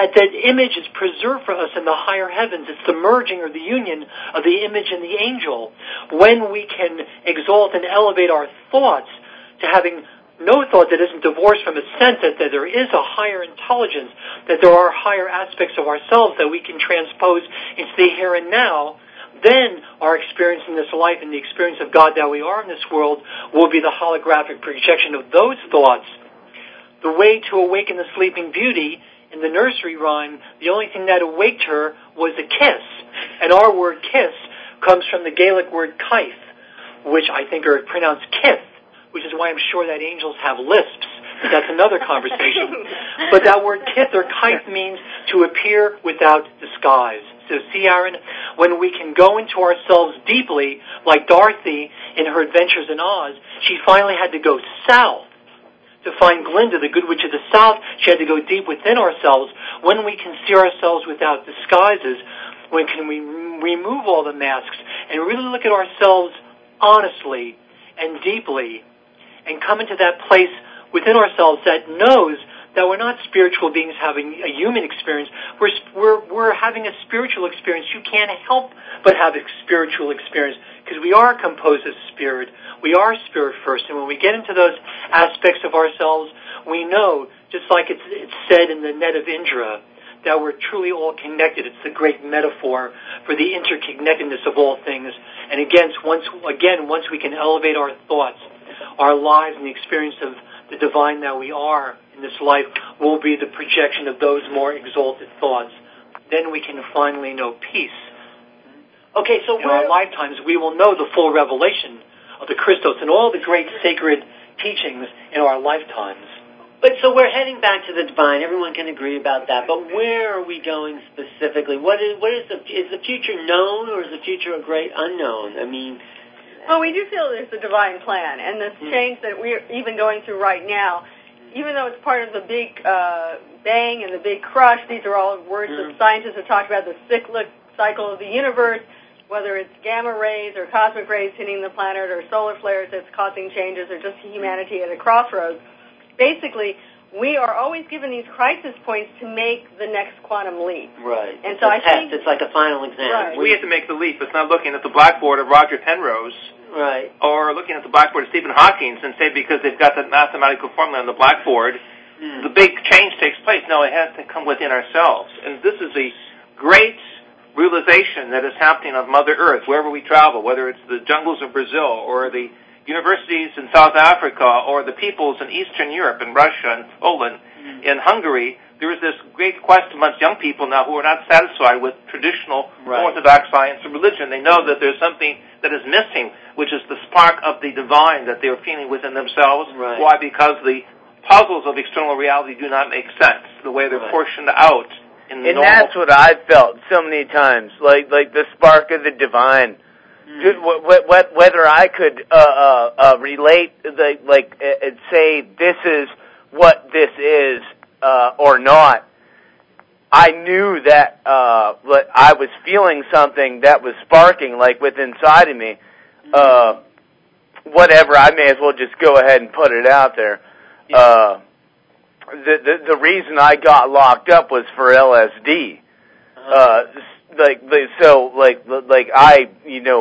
image is preserved for us in the higher heavens. It's the merging or the union of the image and the angel. When we can exalt and elevate our thoughts to having no thought that isn't divorced from a sense that there is a higher intelligence, that there are higher aspects of ourselves that we can transpose into the here and now, then our experience in this life and the experience of God that we are in this world will be the holographic projection of those thoughts. the way to awaken the Sleeping Beauty in the nursery rhyme, the only thing that awaked her was a kiss. And our word kiss comes from the Gaelic word kaith, which I think are pronounced kith, which is why I'm sure that angels have lisps. But that's another conversation. But that word kith or kaith means to appear without disguise. So see, Aaron, when we can go into ourselves deeply, like Dorothy in her adventures in Oz, she finally had to go south to find Glinda, the Good Witch of the South. She had to go deep within ourselves. When we can see ourselves without disguises, when can we remove all the masks and really look at ourselves honestly and deeply and come into that place within ourselves that knows that we're not spiritual beings having a human experience. We're having a spiritual experience. You can't help but have a spiritual experience because we are composed of spirit. We are spirit first. And when we get into those aspects of ourselves, we know, just like it's said in the net of Indra, that we're truly all connected. It's the great metaphor for the interconnectedness of all things. And again, once we can elevate our thoughts, our lives, and the experience of the divine that we are in this life will be the projection of those more exalted thoughts. Then we can finally know peace. Okay, so in our lifetimes, we will know the full revelation of the Christos and all the great sacred teachings in our lifetimes. But so we're heading back to the divine. Everyone can agree about that. But where are we going specifically? Is the future known, or is the future a great unknown? I mean, well, we do feel there's a divine plan, and this change that we're even going through right now, even though it's part of the big bang and the big crush, these are all words that scientists have talked about, the cyclic cycle of the universe, whether it's gamma rays or cosmic rays hitting the planet or solar flares that's causing changes or just humanity at a crossroads. Basically, we are always given these crisis points to make the next quantum leap. Right. And it's a test. It's like a final exam. Right. We have to make the leap. It's not looking at the blackboard of Roger Penrose, right, or looking at the blackboard of Stephen Hawking and say because they've got that mathematical formula on the blackboard, the big change takes place. No, it has to come within ourselves. And this is a great realization that is happening on Mother Earth, wherever we travel, whether it's the jungles of Brazil or the universities in South Africa or the peoples in Eastern Europe and Russia and Poland, in Hungary. There is this great quest amongst young people now who are not satisfied with traditional Orthodox science and religion. They know that there's something that is missing, which is the spark of the divine that they are feeling within themselves. Right. Why? Because the puzzles of external reality do not make sense, the way they're portioned out. In the and that's what I've felt so many times, like the spark of the divine. Whether I could relate, say this is what this is or not, I knew that I was feeling something that was sparking, like within inside of me. Whatever, I may as well just go ahead and put it out there. The reason I got locked up was for LSD. I,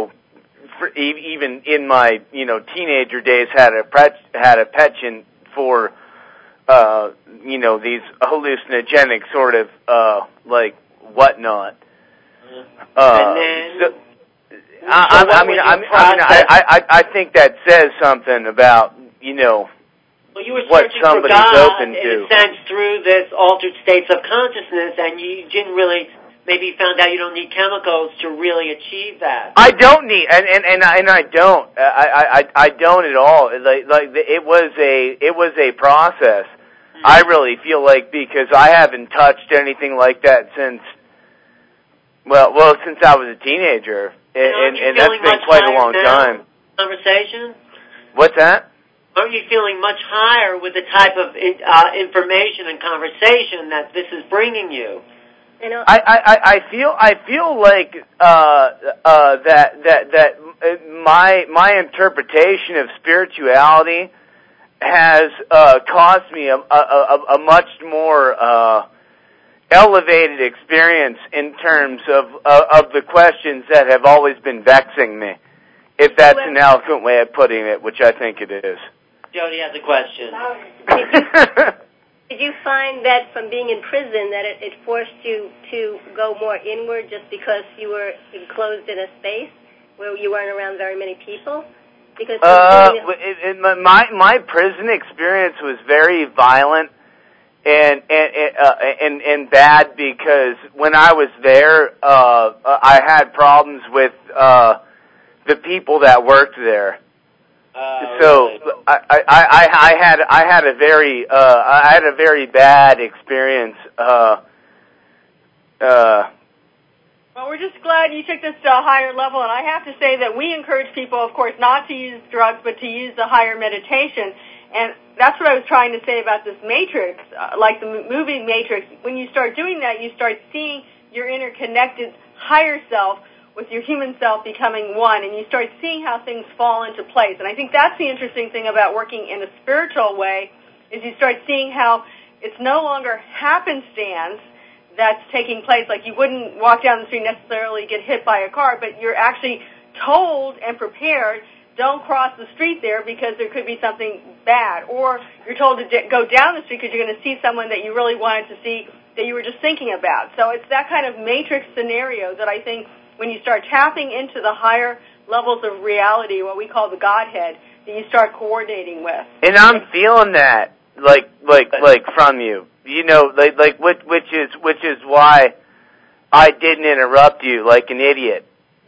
even in my, teenager days had a penchant for, these hallucinogenic sort of, whatnot. I think that says something about, well, you were what searching somebody's for God, open to. in a sense, through this altered states of consciousness, and you didn't really, maybe you found out you don't need chemicals to really achieve that. I don't need, and I don't. I don't at all. It was a process. I really feel like, because I haven't touched anything like that since I was a teenager, and that's been quite a long time. Conversation? What's that? Aren't you feeling much higher with the type of information and conversation that this is bringing you? I feel like that my interpretation of spirituality has caused me a much more elevated experience in terms of the questions that have always been vexing me, if that's an eloquent way of putting it, which I think it is. Jody has a question. Did you find that from being in prison that it forced you to go more inward just because you were enclosed in a space where you weren't around very many people? Because my prison experience was very violent and bad because when I was there, I had problems with the people that worked there. So really? I had a very bad experience. Well, we're just glad you took this to a higher level, and I have to say that we encourage people, of course, not to use drugs, but to use the higher meditation. And that's what I was trying to say about this Matrix, like the movie Matrix. When you start doing that, you start seeing your interconnected higher self with your human self becoming one, and you start seeing how things fall into place. And I think that's the interesting thing about working in a spiritual way, is you start seeing how it's no longer happenstance that's taking place. Like you wouldn't walk down the street necessarily get hit by a car, but you're actually told and prepared, don't cross the street there because there could be something bad. Or you're told to go down the street because you're going to see someone that you really wanted to see that you were just thinking about. So it's that kind of matrix scenario that I think when you start tapping into the higher levels of reality, what we call the Godhead, that you start coordinating with. And I'm feeling that, like from you. You know, which is why I didn't interrupt you like an idiot.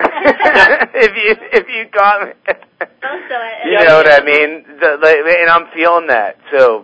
if you got me, you know what I mean. And I'm feeling that. So,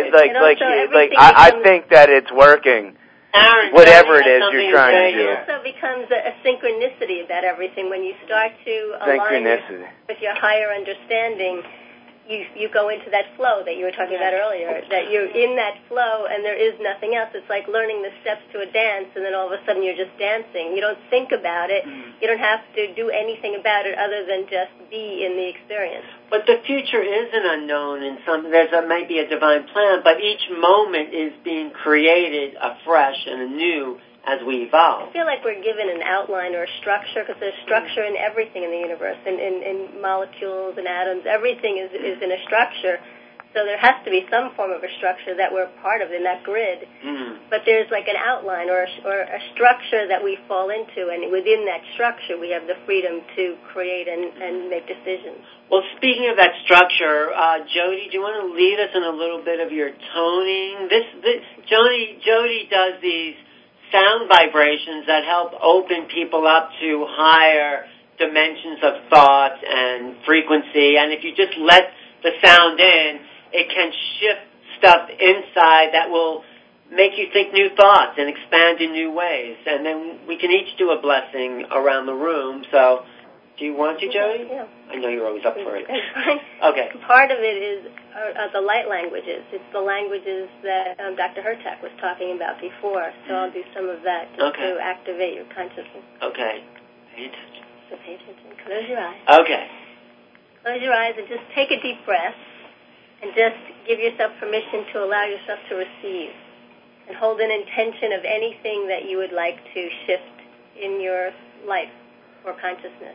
I think that it's working. Aaron, whatever it is you're trying to do. It also becomes a synchronicity about everything when you start to align with your higher understanding. You go into that flow that you were talking about earlier, that you're in that flow and there is nothing else. It's like learning the steps to a dance and then all of a sudden you're just dancing. You don't think about it. You don't have to do anything about it other than just be in the experience. But the future is an unknown, and there might be a divine plan, but each moment is being created afresh and anew as we evolve. I feel like we're given an outline or a structure, because there's structure in everything in the universe, in molecules and atoms. Everything is in a structure. So there has to be some form of a structure that we're part of in that grid. But there's like an outline or a structure that we fall into, and within that structure we have the freedom to create and make decisions. Well, speaking of that structure, Jody, do you want to lead us in a little bit of your toning? Jody does these sound vibrations that help open people up to higher dimensions of thought and frequency. And if you just let the sound in, it can shift stuff inside that will make you think new thoughts and expand in new ways. And then we can each do a blessing around the room. So do you want to, Jody? Yeah. I know you're always up for it. Okay. Part of it is the light languages. It's the languages that Dr. Hurtak was talking about before. So I'll do some of that just to activate your consciousness. Okay. Pay attention. So pay attention. Close your eyes. Okay. Close your eyes and just take a deep breath and just give yourself permission to allow yourself to receive. And hold an intention of anything that you would like to shift in your life or consciousness.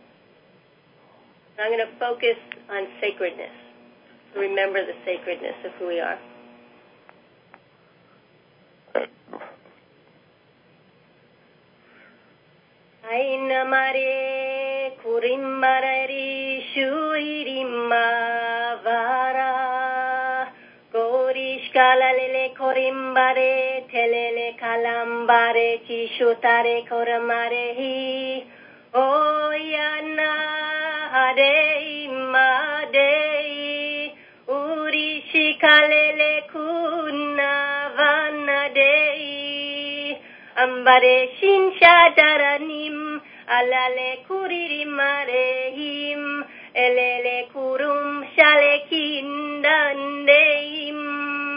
I'm going to focus on sacredness. Remember the sacredness of who we are. Ainamare kurimmarari shuirimma vara gorishkalalele korimbare telele kalambare chishutare koramarehi oyana Adei madei urishi kalele kunna vanadei ambare shinsha daranim alale kuririmarehim elele kurum shalekindandeim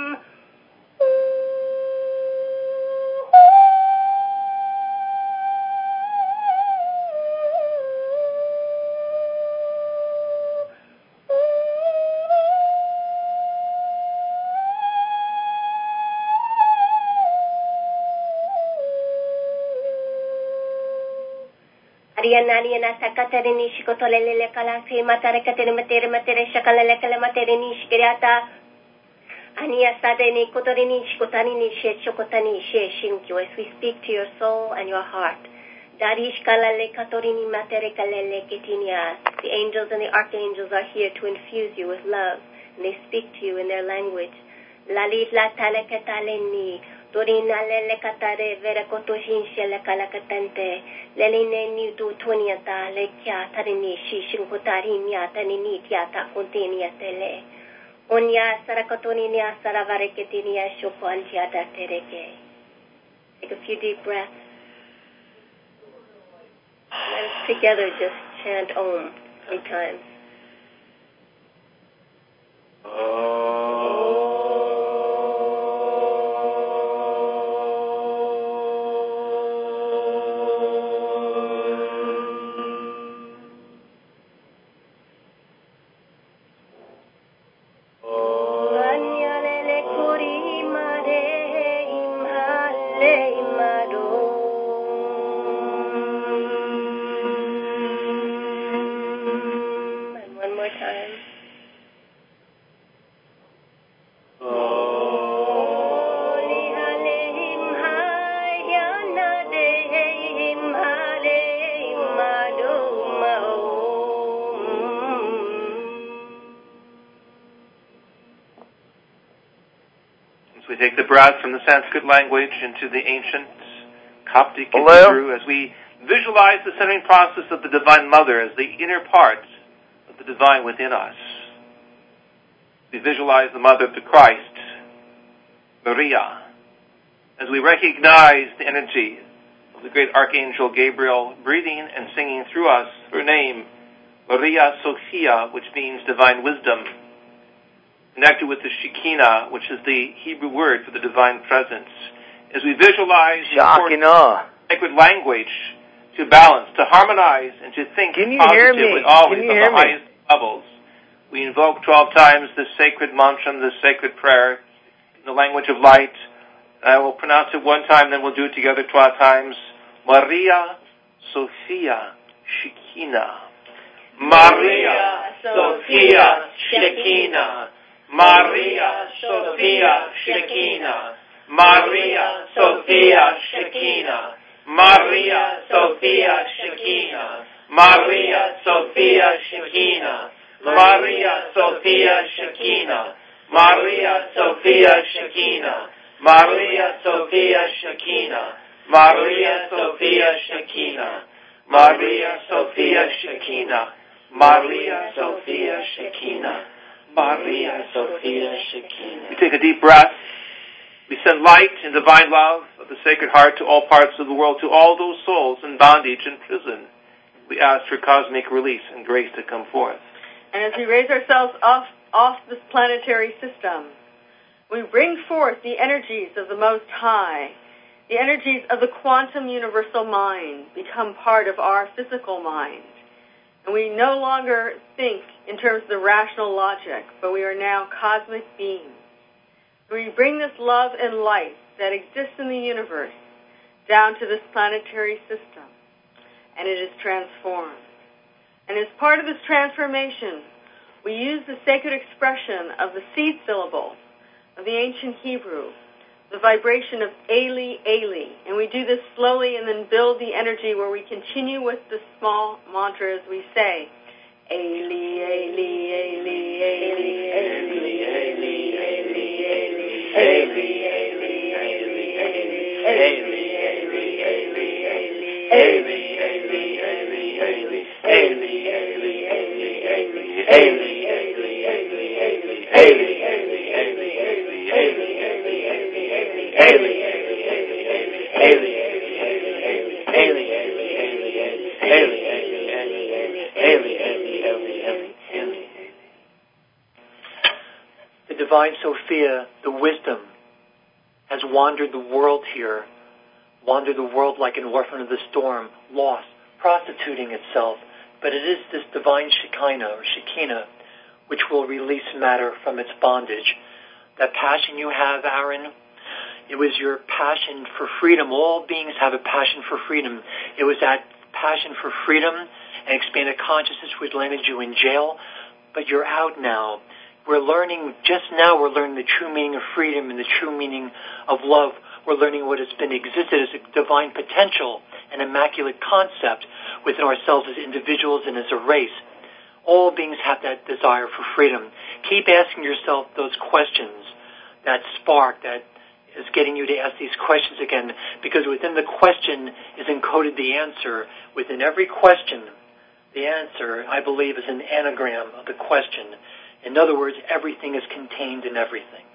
Ariana Sakaterini Shikotolele Kalasi Matarekatin Matere Shakalekala Materini Shikirata Ania Sadeni Kotorini Shikotani She Chokotani She Shinkyo. As we speak to your soul and your heart, The angels and the archangels are here to infuse you with love, and they speak to you in their language. Dorina lele katare vera kotoshin shele kalakatante leline ni tu tuniata le kya tarini shishin kotarinia tanini tiata continia tele onya sarakotoninia saravareketinia shopantiata tereke. Take a few deep breaths. Let us together just chant Om 3 times. We take the breath from the Sanskrit language into the ancient Coptic and Hebrew as we visualize the centering process of the Divine Mother as the inner part of the divine within us. We visualize the Mother of the Christ, Maria, as we recognize the energy of the great Archangel Gabriel breathing and singing through us her name, Maria Sophia, which means divine wisdom, connected with the Shekinah, which is the Hebrew word for the divine presence. As we visualize the sacred language to balance, to harmonize, and to think positively always on the highest levels, we invoke 12 times this sacred mantra, this sacred prayer in the language of light. I will pronounce it one time, then we'll do it together 12 times. Maria Sophia Shekinah. Maria Sophia Shekinah. Maria Sophia Shekinah. Maria Sophia Shekinah. Maria Sophia Shekinah. Maria Sophia Shekinah. Maria Sophia Shekinah. Maria Sophia Shekinah. Maria Sophia Shekinah. Maria Sophia Shekinah. Maria Sophia Shekinah. Maria Sophia Shekinah. Maria Sophia Shekinah. We take a deep breath. We send light and divine love of the Sacred Heart to all parts of the world, to all those souls in bondage and prison. We ask for cosmic release and grace to come forth. And as we raise ourselves off this planetary system, we bring forth the energies of the Most High. The energies of the quantum universal mind become part of our physical mind. And we no longer think in terms of the rational logic, but we are now cosmic beings. We bring this love and light that exists in the universe down to this planetary system, and it is transformed. And as part of this transformation, we use the sacred expression of the seed syllable of the ancient Hebrew, the vibration of Eli, Eli. And we do this slowly and then build the energy where we continue with the small mantra as we say, Eli, Eli, Eli, Eli, Eli, Eli, Eli, Eli, Eli, the Divine Sophia, the wisdom, has wandered the world here, wandered the world like an orphan of the storm, lost, prostituting itself. But it is this divine Shekinah, which will release matter from its bondage. That passion you have, Aaron, it was your passion for freedom. All beings have a passion for freedom. It was that passion for freedom and expanded consciousness which landed you in jail. But you're out now. We're learning the true meaning of freedom and the true meaning of love. We're learning what has been existed as a divine potential an immaculate concept within ourselves as individuals and as a race. All beings have that desire for freedom. Keep asking yourself those questions, that spark that is getting you to ask these questions again, because within the question is encoded the answer. Within every question, the answer, I believe, is an anagram of the question. In other words, everything is contained in everything.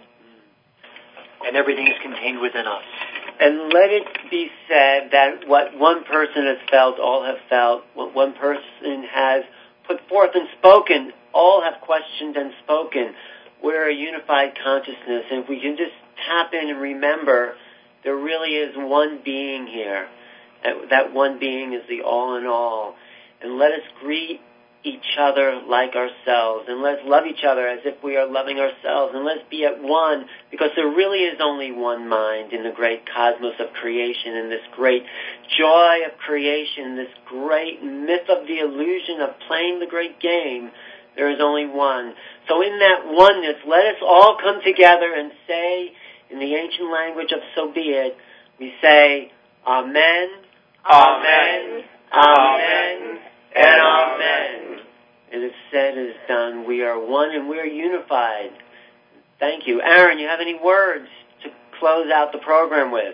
And everything is contained within us. And let it be said that what one person has felt, all have felt. What one person has put forth and spoken, all have questioned and spoken. We're a unified consciousness, and if we can just tap in and remember, there really is one being here. That one being is the all in all. And let us greet each other like ourselves, and let's love each other as if we are loving ourselves, and let's be at one, because there really is only one mind in the great cosmos of creation, in this great joy of creation, this great myth of the illusion of playing the great game. There is only one. So in that oneness, let us all come together and say, in the ancient language of so be it, we say, Amen, Amen, Amen, and Amen. It is said, it is done. We are one and we are unified. Thank you. Aaron, you have any words to close out the program with?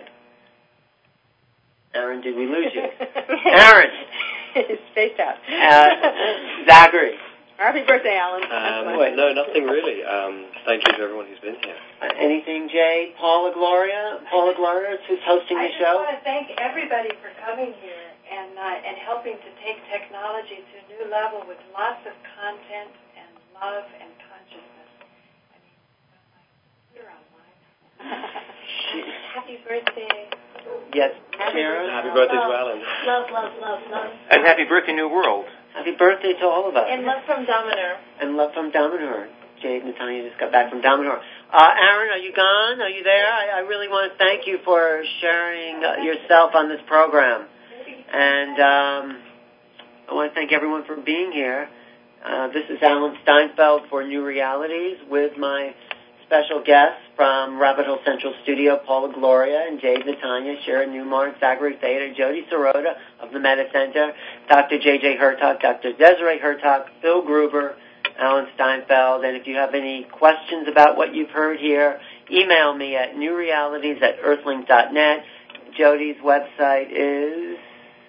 Aaron, did we lose you? Aaron. He's spaced out. Zachary. Happy birthday, Alan. No, nothing really. Thank you to everyone who's been here. Anything, Jay? Paula Gloria? Paula Gloria, who's hosting the show? I just want to thank everybody for coming here and helping to take technology to a new level with lots of content and love and consciousness. I mean, you're online. Happy birthday. Yes, Sharon. Happy birthday to Alan. Love, love, love, love. And happy birthday, New World. Happy birthday to all of us. And love from Dominor. And love from Dominor. Jade and Tanya just got back from Dominor. Aaron, are you gone? Are you there? I really want to thank you for sharing yourself on this program. And I want to thank everyone for being here. This is Alan Steinfeld for New Realities with my special guests from Rabbit Hole Central Studio, Paula Gloria and Jade Natanya, Sharon Newmark, Zachary Theta, Jody Sirota of the Meta Center, Dr. J.J. Hertog, Dr. Desiree Hertog, Phil Gruber, Alan Steinfeld. And if you have any questions about what you've heard here, email me at newrealities@earthlink.net. Jody's website is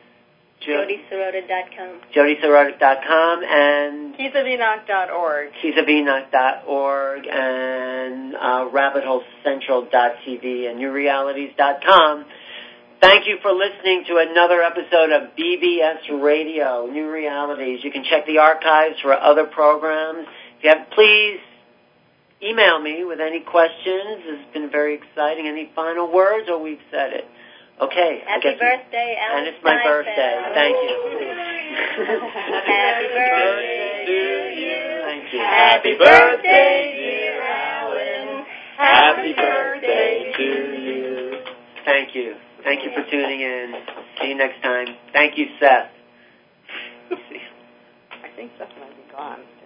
JodySirota.com. JodySirota.com and KeysofEnoch.org. KeysofEnoch.org and RabbitHoleCentral.tv and NewRealities.com. Thank you for listening to another episode of BBS Radio, New Realities. You can check the archives for other programs. If you have, please email me with any questions. It's been very exciting. Any final words, or we've said it? Okay. Happy birthday, Alan. And it's my birthday. Thank you. Happy birthday to you. Thank you. Happy birthday, dear Alan. Happy birthday to you. Thank you. Thank you for tuning in. See you next time. Thank you, Seth. I think Seth might be gone.